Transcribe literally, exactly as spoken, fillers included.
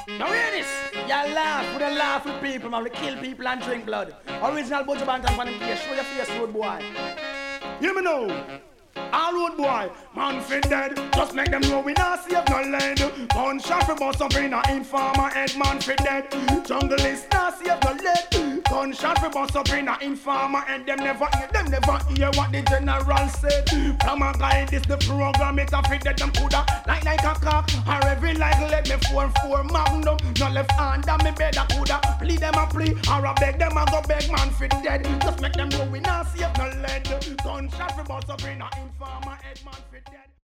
Now hear this. You laugh with a laugh with people, man. We kill people and drink blood. Original Buju Banton from the case. Show your face, road boy. Hear me now. All road boy, man fit dead. Just make them know we not save no lead. Gunshot for bust up in a informer head, man fit dead. Jungle is not save no lead. Gunshot for bust up in a informer head. Them never hear, them never hear what the general said. From a guy, this the program, it a fit dead. Them coulda like like a cock, or every like let me four four magnum. No left hand on me bed, I coulda plead them a plea, or a beg them a go beg, man fit dead. Just make them know we not save no lead. Gunshot for bust up in a informer head, man fit dead.